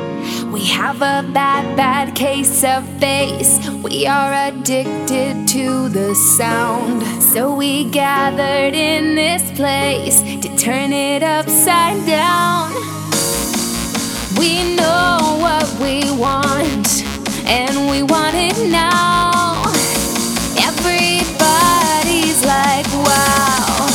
We have a bad, bad case of face. We are addicted to the sound. So we gathered in this place to turn it upside down. We know what we want, and we want it now. Everybody's like, wow.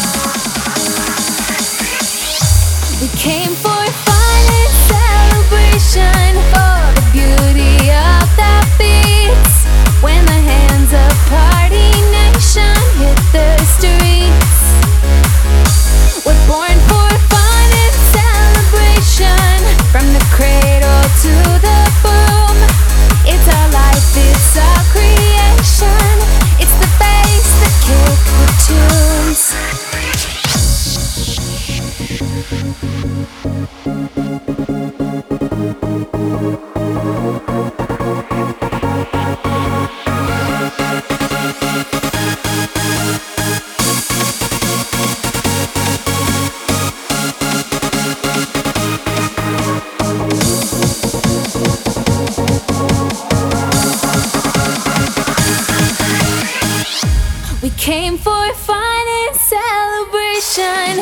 We came for fun and celebration, for the beauty of the beats. When the hands of Party Nation hit the streets. We're born for fun and celebration, from the cradle to the boom. It's our life, it's our creation. It's the bass, the kick, the tunes. We came for fun and celebration.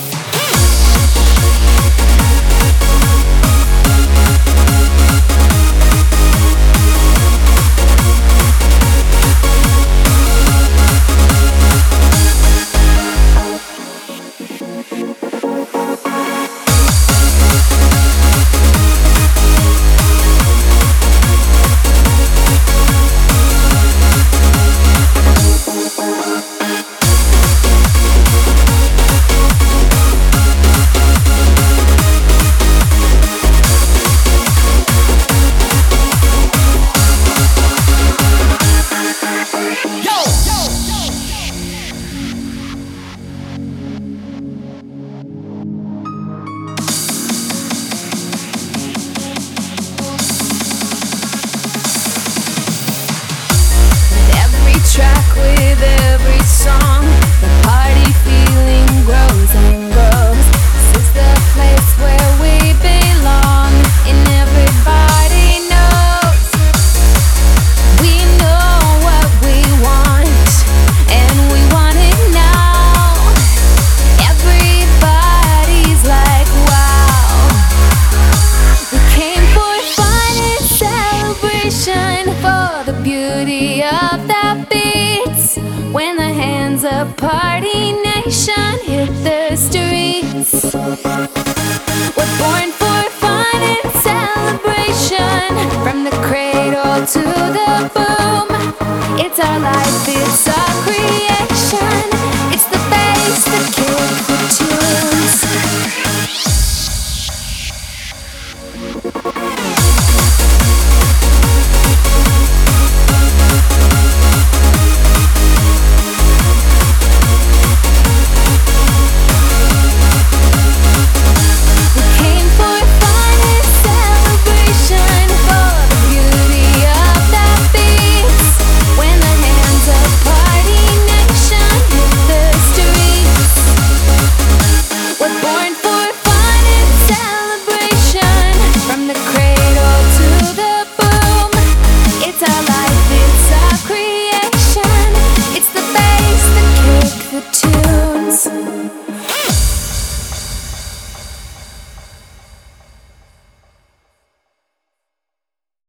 Track with every song, the party feeling grows and grows. This is the place where we belong, and everybody knows. We know what we want, and we want it now. Everybody's like, wow. We came for fun and celebration, for the beauty of the beats. When the hands of Party Nation hit the streets. We're born for fun and celebration, from the cradle to the boom. It's our life, it's our creation.